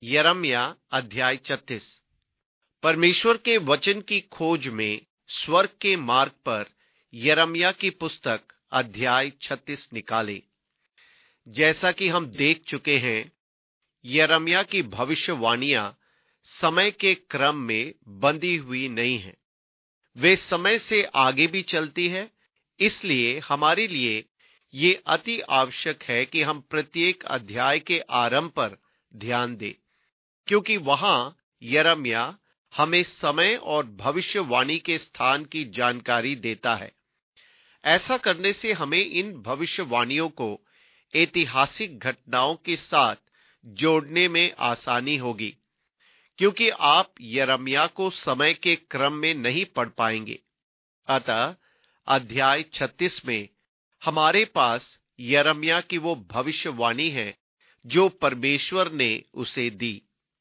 यिर्मयाह अध्याय 36। परमेश्वर के वचन की खोज में स्वर्ग के मार्ग पर यिर्मयाह की पुस्तक अध्याय 36 निकाले। जैसा कि हम देख चुके हैं, यिर्मयाह की भविष्यवाणियां समय के क्रम में बंधी हुई नहीं हैं। वे समय से आगे भी चलती है। इसलिए हमारे लिए ये अति आवश्यक है कि हम प्रत्येक अध्याय के आरंभ पर ध्यान दें, क्योंकि वहां यिर्मयाह हमें समय और भविष्यवाणी के स्थान की जानकारी देता है। ऐसा करने से हमें इन भविष्यवाणियों को ऐतिहासिक घटनाओं के साथ जोड़ने में आसानी होगी, क्योंकि आप यिर्मयाह को समय के क्रम में नहीं पढ़ पाएंगे। अतः अध्याय 36 में हमारे पास यिर्मयाह की वो भविष्यवाणी है जो परमेश्वर ने उसे दी।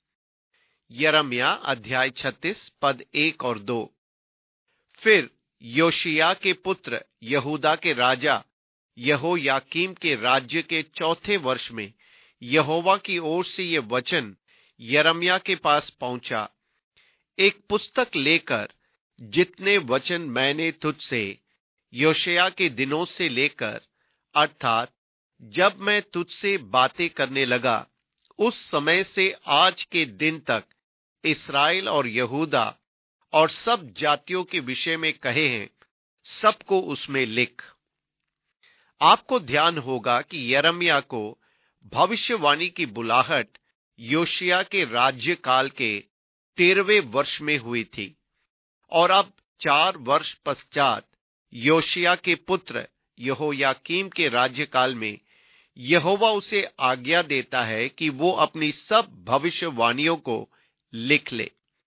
यिर्मयाह अध्याय 36 पद 1 और 2। फिर योशिय्याह के पुत्र यहूदा के राजा यहोयाकीम के राज्य के चौथे वर्ष में यहोवा की ओर से ये वचन यिर्मयाह के पास पहुंचा। एक पुस्तक लेकर जितने वचन मैंने तुझसे योशिय्याह के दिनों से लेकर, अर्थात जब मैं तुझसे बातें करने लगा, उस समय से आज के दिन तक इस्राएल और यहूदा और सब जातियों के विषय में कहे हैं, सबको उसमें लिख। आपको ध्यान होगा कि यिर्मयाह को भविष्यवाणी की बुलाहट योशिय्याह के राज्यकाल के 13वें वर्ष में हुई थी, और अब 4 वर्ष पश्चात योशिय्याह के पुत्र यहोयाकीम के राज्यकाल में यहोवा उसे आज्ञा देता है कि वो अपनी सब भविष्यवाणियों को लिख ले।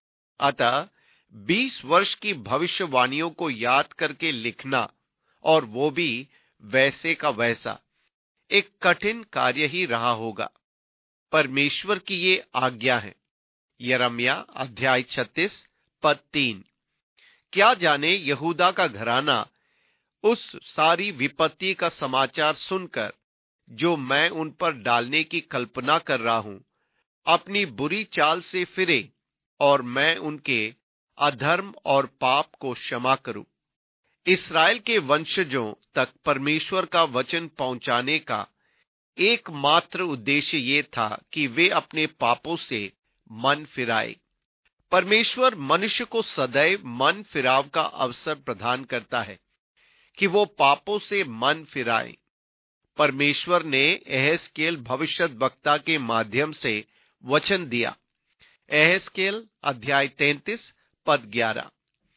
अतः 20 वर्ष की भविष्यवाणियों को याद करके लिखना, और वो भी वैसे का वैसा, एक कठिन कार्य ही रहा होगा। परमेश्वर की ये आज्ञा है। यिर्मयाह अध्याय 36 पद 3। क्या जाने यहूदा का घराना उस सारी विपत्ति का समाचार सुनकर, जो मैं उन पर डालने की कल्पना कर रहा हूं, अपनी बुरी चाल से फिरे और मैं उनके अधर्म और पाप को क्षमा करूं। इस्राएल के वंशजों तक परमेश्वर का वचन पहुंचाने का एकमात्र उद्देश्य ये था कि वे अपने पापों से मन फिराए। परमेश्वर मनुष्य को सदैव मन फिराव का अवसर प्रदान करता है कि वो पापों से मन फिराए। परमेश्वर ने एहेजकेल भविष्यद्वक्ता के माध्यम से वचन दिया। एहेजकेल अध्याय 33 पद 11।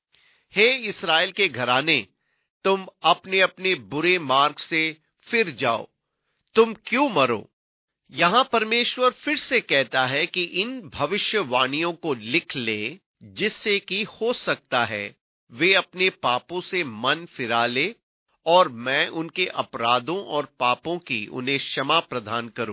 हे इस्राएल के घराने, तुम अपने अपने बुरे मार्ग से फिर जाओ, तुम क्यों मरो। यहां परमेश्वर फिर से कहता है कि इन भविष्यवाणियों को लिख ले, जिससे कि हो सकता है वे अपने पापों से मन फिरा ले और मैं उनके अपराधों और पापों की उन्हें क्षमा प्रदान करूं।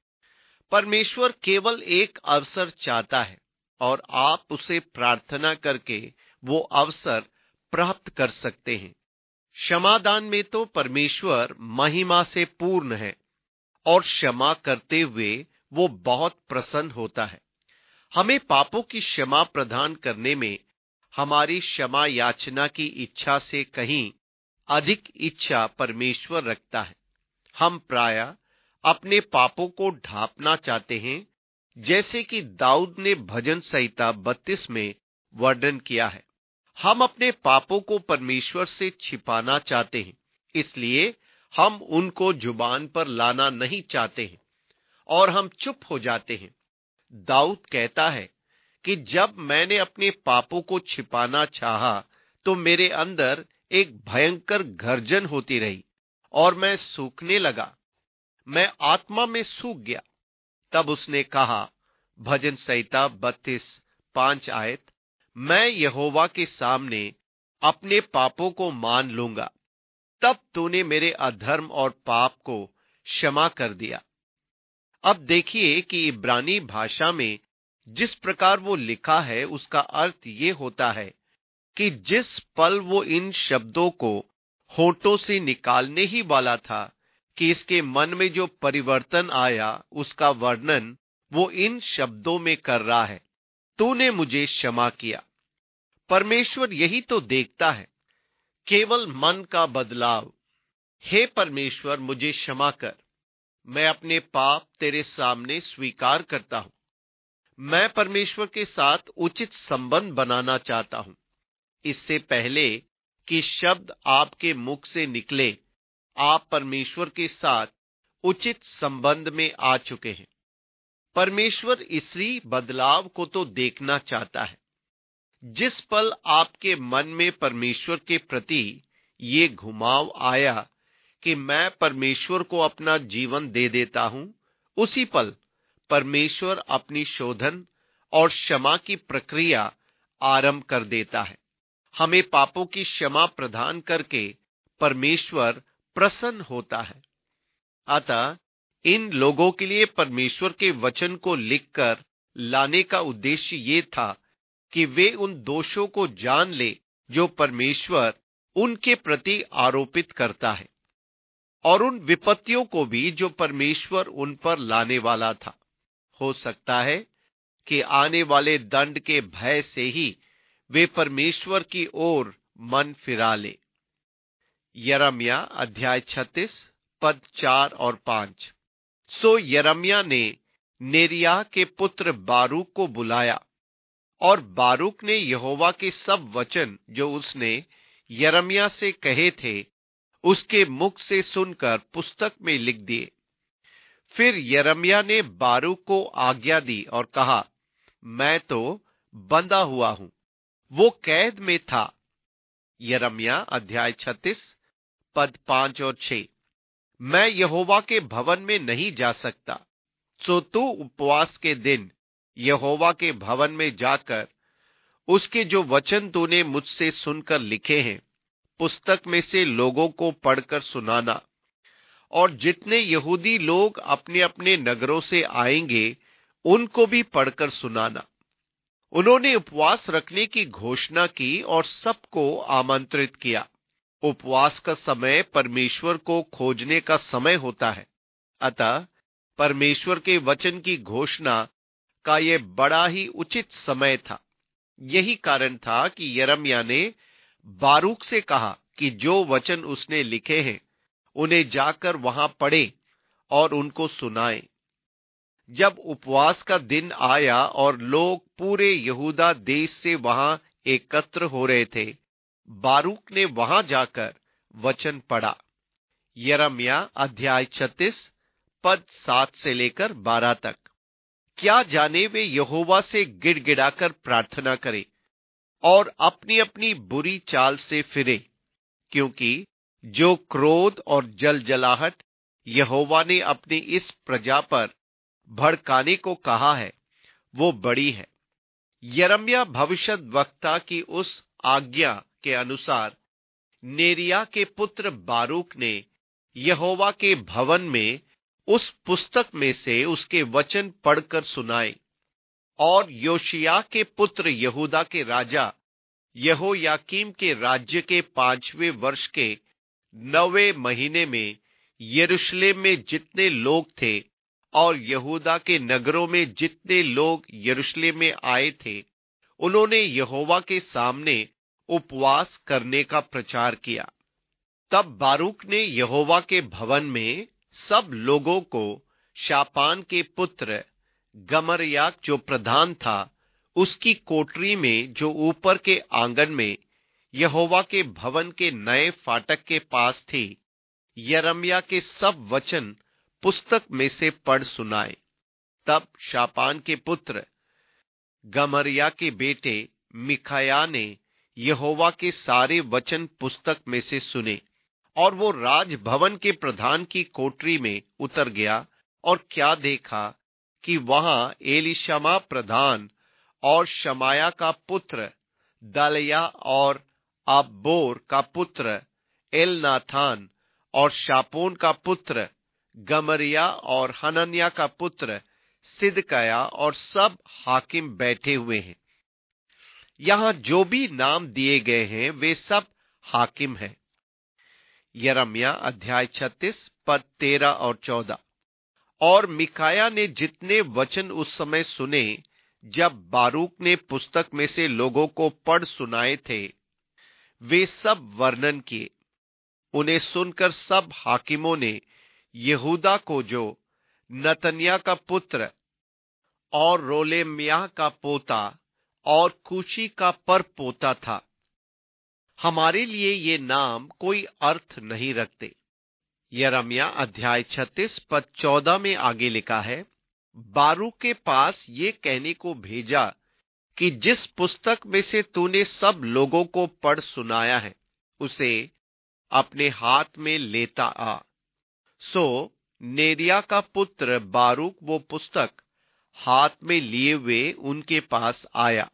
परमेश्वर केवल एक अवसर चाहता है और आप उसे प्रार्थना करके वो अवसर प्राप्त कर सकते हैं। क्षमादान में तो परमेश्वर महिमा से पूर्ण है और क्षमा करते हुए वो बहुत प्रसन्न होता है। हमें पापों की क्षमा प्रदान करने में हमारी क्षमा याचना की इच्छा से कहीं अधिक इच्छा परमेश्वर रखता है। हम प्रायः अपने पापों को ढांपना चाहते हैं, जैसे कि दाऊद ने भजन संहिता 32 में वर्णन किया है। हम अपने पापों को परमेश्वर से छिपाना चाहते हैं, इसलिए हम उनको जुबान पर लाना नहीं चाहते हैं और हम चुप हो जाते हैं। दाऊद कहता है कि जब मैंने अपने पापों को छिपाना चाहा, तो मेरे अंदर एक भयंकर गर्जन होती रही और मैं सूखने लगा, मैं आत्मा में सूख गया। तब उसने कहा, भजन संहिता 32 5 आयत, मैं यहोवा के सामने अपने पापों को मान लूंगा, तब तूने मेरे अधर्म और पाप को क्षमा कर दिया। अब देखिए कि इब्रानी भाषा में जिस प्रकार वो लिखा है, उसका अर्थ ये होता है कि जिस पल वो इन शब्दों को होठों से निकालने ही वाला था कि इसके मन में जो परिवर्तन आया, उसका वर्णन वो इन शब्दों में कर रहा है, तूने मुझे क्षमा किया। परमेश्वर यही तो देखता है, केवल मन का बदलाव। हे परमेश्वर, मुझे क्षमा कर। मैं अपने पाप तेरे सामने स्वीकार करता हूं। मैं परमेश्वर के साथ उचित संबंध बनाना चाहता हूं। इससे पहले कि शब्द आपके मुख से निकले, आप परमेश्वर के साथ उचित संबंध में आ चुके हैं। परमेश्वर इसी बदलाव को तो देखना चाहता है। जिस पल आपके मन में परमेश्वर के प्रति ये घुमाव आया कि मैं परमेश्वर को अपना जीवन दे देता हूं, उसी पल परमेश्वर अपनी शोधन और क्षमा की प्रक्रिया आरंभ कर देता है। हमें पापों की क्षमा प्रदान करके परमेश्वर प्रसन्न होता है। अतः इन लोगों के लिए परमेश्वर के वचन को लिखकर लाने का उद्देश्य ये था कि वे उन दोषों को जान ले जो परमेश्वर उनके प्रति आरोपित करता है, और उन विपत्तियों को भी जो परमेश्वर उन पर लाने वाला था। हो सकता है कि आने वाले दंड के भय से ही वे परमेश्वर की ओर मन फिरा ले। यिर्मयाह अध्याय 36 पद 4 और 5। सो यिर्मयाह ने नेरिय्याह के पुत्र बारूक को बुलाया, और बारूक ने यहोवा के सब वचन जो उसने यिर्मयाह से कहे थे उसके मुख से सुनकर पुस्तक में लिख दिए। फिर यिर्मयाह ने बारूक को आज्ञा दी और कहा, मैं तो बंधा हुआ हूं, वो कैद में था। यिर्मयाह अध्याय 36 पद 5 और 6। मैं यहोवा के भवन में नहीं जा सकता, सो तू उपवास के दिन यहोवा के भवन में जाकर उसके जो वचन तूने मुझसे सुनकर लिखे हैं पुस्तक में से लोगों को पढ़कर सुनाना, और जितने यहूदी लोग अपने अपने नगरों से आएंगे उनको भी पढ़कर सुनाना। उन्होंने उपवास रखने की घोषणा की और सबको आमंत्रित किया। उपवास का समय परमेश्वर को खोजने का समय होता है। अतः परमेश्वर के वचन की घोषणा का यह बड़ा ही उचित समय था। यही कारण था कि यिर्मयाह ने बारूक से कहा कि जो वचन उसने लिखे हैं उन्हें जाकर वहां पढ़े और उनको सुनाए। जब उपवास का दिन आया और लोग पूरे यहूदा देश से वहां एकत्र हो रहे थे, बारूक ने वहां जाकर वचन पढ़ा। यिर्मयाह अध्याय 36 पद 7 से लेकर 12 तक। क्या जाने वे यहोवा से गिड़गिड़ाकर प्रार्थना करें और अपनी अपनी बुरी चाल से फिरे, क्योंकि जो क्रोध और जलजलाहट यहोवा ने अपनी इस प्रजा पर भड़काने को कहा है वो बड़ी है। यिर्मयाह भविष्यद्वक्ता की उस आज्ञा के अनुसार नेरिय्याह के पुत्र बारूक ने यहोवा के भवन में उस पुस्तक में से उसके वचन पढ़कर सुनाए। और योशिय्याह के पुत्र यहूदा के राजा यहोयाकीम के राज्य के 5वें वर्ष के 9वें महीने में यरूशलेम में जितने लोग थे और यहूदा के नगरों में जितने लोग यरूशलेम में आए थे, उन्होंने यहोवा के सामने उपवास करने का प्रचार किया। तब बारूक ने यहोवा के भवन में सब लोगों को शापान के पुत्र गमर्याह जो प्रधान था उसकी कोठरी में जो ऊपर के आंगन में यहोवा के भवन के नए फाटक के पास थी, यिर्मयाह के सब वचन पुस्तक में से पढ़ सुनाए। तब शापान के पुत्र गमर्याह के बेटे मिकायाह ने यहोवा के सारे वचन पुस्तक में से सुने, और वो राजभवन के प्रधान की कोठरी में उतर गया, और क्या देखा कि वहां एलीशामा प्रधान और शमाया का पुत्र दलया और अब्बोर का पुत्र एलनाथान और शापोन का पुत्र गमर्याह और हनन्याह का पुत्र सिदकिय्याह और सब हाकिम बैठे हुए हैं। यहां जो भी नाम दिए गए हैं वे सब हाकिम हैं। यिर्मयाह अध्याय 36 पद 13 और 14। और मिकाया ने जितने वचन उस समय सुने जब बारूक ने पुस्तक में से लोगों को पढ़ सुनाए थे, वे सब वर्णन किए। उन्हें सुनकर सब हाकिमों ने यहूदा को, जो नतन्याह का पुत्र और रोलेम्याह का पोता और कूशी का पर पोता था, हमारे लिए ये नाम कोई अर्थ नहीं रखते। यिर्मयाह अध्याय 36 पद 14 में आगे लिखा है, बारूक के पास ये कहने को भेजा कि जिस पुस्तक में से तूने सब लोगों को पढ़ सुनाया है, उसे अपने हाथ में लेता आ। सो नेरिया का पुत्र बारूक वो पुस्तक हाथ में लिए हुए उनके पास आया।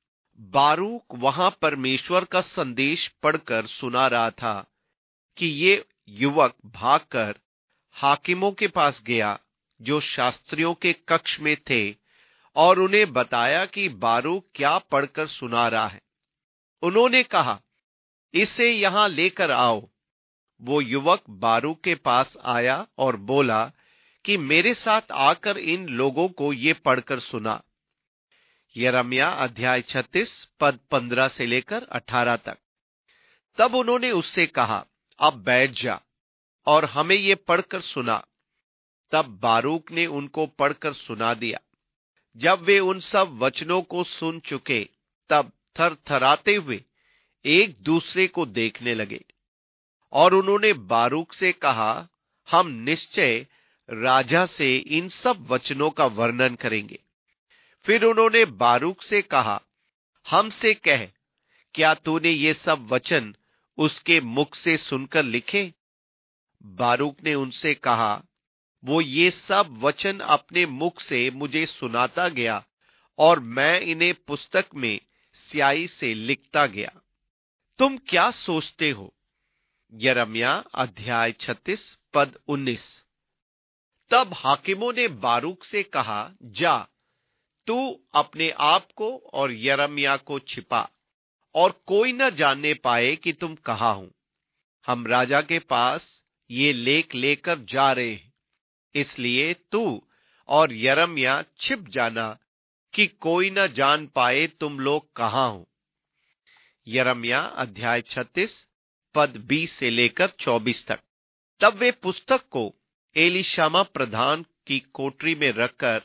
बारूक वहां परमेश्वर का संदेश पढ़कर सुना रहा था कि ये युवक भागकर हाकिमों के पास गया जो शास्त्रियों के कक्ष में थे, और उन्हें बताया कि बारूक क्या पढ़कर सुना रहा है। उन्होंने कहा, इसे यहां लेकर आओ। वो युवक बारूक के पास आया और बोला कि मेरे साथ आकर इन लोगों को ये पढ़कर सुना। यिर्मयाह अध्याय 36 पद 15 से लेकर 18 तक। तब उन्होंने उससे कहा, अब बैठ जा और हमें ये पढ़कर सुना। तब बारूक ने उनको पढ़कर सुना दिया। जब वे उन सब वचनों को सुन चुके, तब थरथराते हुए एक दूसरे को देखने लगे, और उन्होंने बारूक से कहा, हम निश्चय राजा से इन सब वचनों का वर्णन करेंगे। फिर उन्होंने बारूक से कहा, हमसे कह, क्या तूने ये सब वचन उसके मुख से सुनकर लिखे? बारूक ने उनसे कहा, वो ये सब वचन अपने मुख से मुझे सुनाता गया और मैं इन्हें पुस्तक में स्याही से लिखता गया। तुम क्या सोचते हो? यिर्मयाह अध्याय 36 पद 19। तब हाकिमों ने बारूक से कहा, जा, तू अपने आप को और यिर्मयाह को छिपा, और कोई न जानने पाए कि तुम कहाँ हो। हम राजा के पास ये लेख लेकर जा रहे हैं, इसलिए तू और यिर्मयाह छिप जाना कि कोई न जान पाए तुम लोग कहाँ हो। यिर्मयाह अध्याय 36 पद 20 से लेकर 24 तक। तब वे पुस्तक को एलीशामा प्रधान की कोठरी में रखकर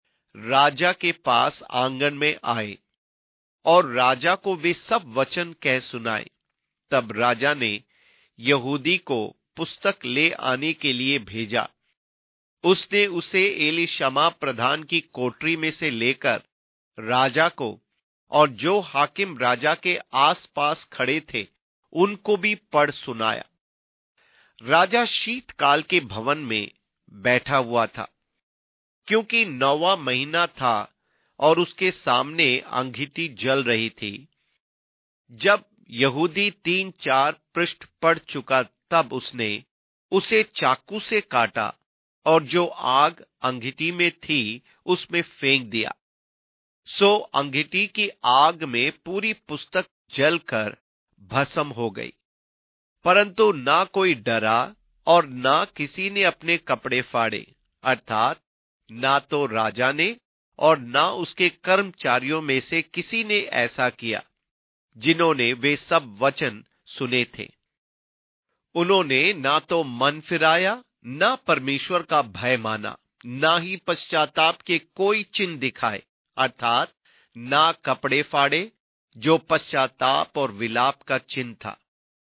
राजा के पास आंगन में आए, और राजा को वे सब वचन कह सुनाए। तब राजा ने यहूदी को पुस्तक ले आने के लिए भेजा। उसने उसे एलीशामा प्रधान की कोठरी में से लेकर राजा को और जो हाकिम राजा के आसपास खड़े थे उनको भी पढ़ सुनाया। राजा शीतकाल के भवन में बैठा हुआ था, क्योंकि 9वां महीना था और उसके सामने अंगीठी जल रही थी। जब यहूदी 3-4 पृष्ठ पढ़ चुका, तब उसने उसे चाकू से काटा और जो आग अंगीठी में थी उसमें फेंक दिया। सो अंगीठी की आग में पूरी पुस्तक जलकर भस्म हो गई। परंतु ना कोई डरा और ना किसी ने अपने कपड़े फाड़े, अर्थात ना तो राजा ने और ना उसके कर्मचारियों में से किसी ने ऐसा किया जिन्होंने वे सब वचन सुने थे। उन्होंने ना तो मन फिराया, ना परमेश्वर का भय माना, ना ही पश्चाताप के कोई चिन्ह दिखाए, अर्थात ना कपड़े फाड़े, जो पश्चाताप और विलाप का चिन्ह था।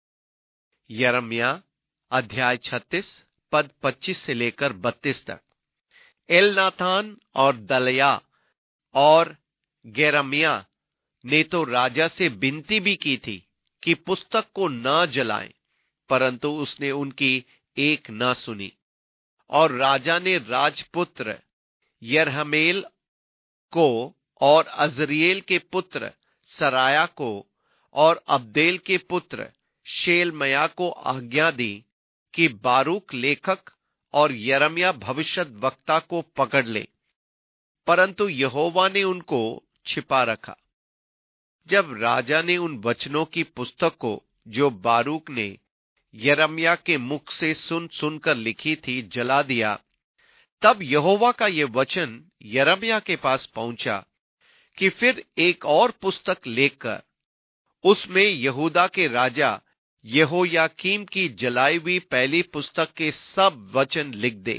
यिर्मयाह अध्याय 36 पद 25 से लेकर 32 तक। एलनाथान और दलया और गेरमिया ने तो राजा से विनती भी की थी कि पुस्तक को न जलाएं, परंतु उसने उनकी एक न सुनी। और राजा ने राजपुत्र यरहमेल को और अजरिएल के पुत्र सराया को और अब्देल के पुत्र शेलमया को आज्ञा दी कि बारूक लेखक और यिर्मयाह भविष्यद्वक्ता को पकड़ ले, परंतु यहोवा ने उनको छिपा रखा। जब राजा ने उन वचनों की पुस्तक को जो बारूक ने यिर्मयाह के मुख से सुन सुनकर लिखी थी जला दिया, तब यहोवा का यह वचन यिर्मयाह के पास पहुंचा कि फिर एक और पुस्तक लेकर उसमें यहूदा के राजा यहोयाकीम की जलाई हुई पहली पुस्तक के सब वचन लिख दे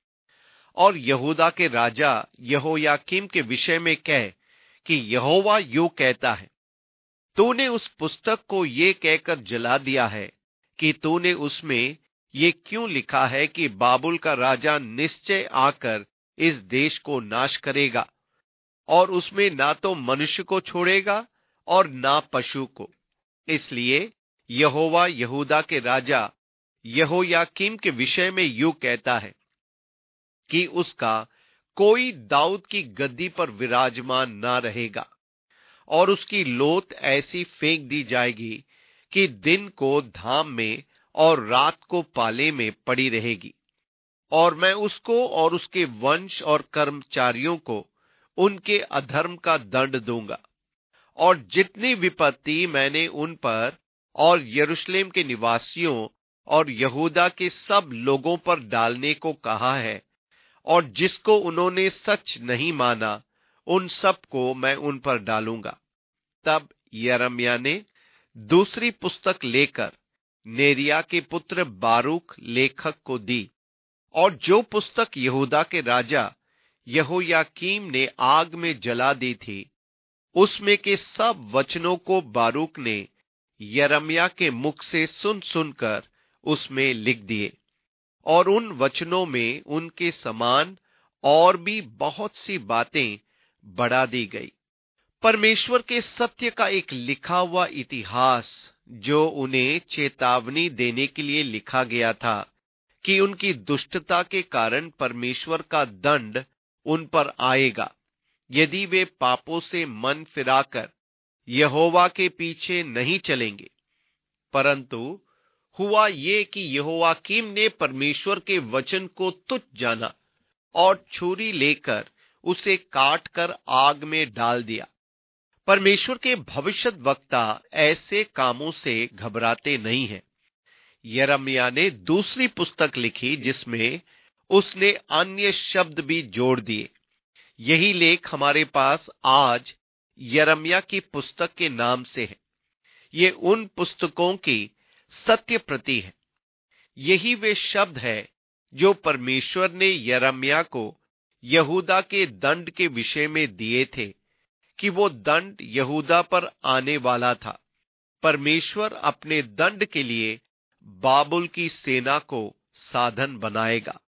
और यहूदा के राजा यहोयाकीम के विषय में कह कि यहोवा यूं कहता है, तूने उस पुस्तक को ये कहकर जला दिया है कि तूने उसमें ये क्यों लिखा है कि बाबुल का राजा निश्चय आकर इस देश को नाश करेगा और उसमें ना तो मनुष्य को छोड़ेगा और ना पशु को। इसलिए यहोवा यहूदा के राजा यहोयाकीम के विषय में यूं कहता है कि उसका कोई दाऊद की गद्दी पर विराजमान ना रहेगा और उसकी लोथ ऐसी फेंक दी जाएगी कि दिन को धाम में और रात को पाले में पड़ी रहेगी। और मैं उसको और उसके वंश और कर्मचारियों को उनके अधर्म का दंड दूंगा और जितनी विपत्ति मैंने उन पर और यरूशलेम के निवासियों और यहूदा के सब लोगों पर डालने को कहा है और जिसको उन्होंने सच नहीं माना, उन सब को मैं उन पर डालूंगा। तब यिर्मयाह ने दूसरी पुस्तक लेकर नेरिय्याह के पुत्र बारूक लेखक को दी और जो पुस्तक यहूदा के राजा यहोयाकीम ने आग में जला दी थी, उसमें के सब वचनों को बारूक ने यिर्मयाह के मुख से सुन सुनकर उसमें लिख दिए और उन वचनों में उनके समान और भी बहुत सी बातें बढ़ा दी गई। परमेश्वर के सत्य का एक लिखा हुआ इतिहास जो उन्हें चेतावनी देने के लिए लिखा गया था कि उनकी दुष्टता के कारण परमेश्वर का दंड उन पर आएगा यदि वे पापों से मन फिराकर यहोवा के पीछे नहीं चलेंगे। परंतु हुआ ये कि यहोयाकीम ने परमेश्वर के वचन को तुच्छ जाना और छुरी लेकर उसे काट कर आग में डाल दिया। परमेश्वर के भविष्यद्वक्ता ऐसे कामों से घबराते नहीं हैं। यिर्मयाह ने दूसरी पुस्तक लिखी जिसमें उसने अन्य शब्द भी जोड़ दिए। यही लेख हमारे पास आज यिर्मयाह की पुस्तक के नाम से है। ये उन पुस्तकों की सत्य प्रति है। यही वे शब्द है जो परमेश्वर ने यिर्मयाह को यहूदा के दंड के विषय में दिए थे कि वो दंड यहूदा पर आने वाला था। परमेश्वर अपने दंड के लिए बाबुल की सेना को साधन बनाएगा।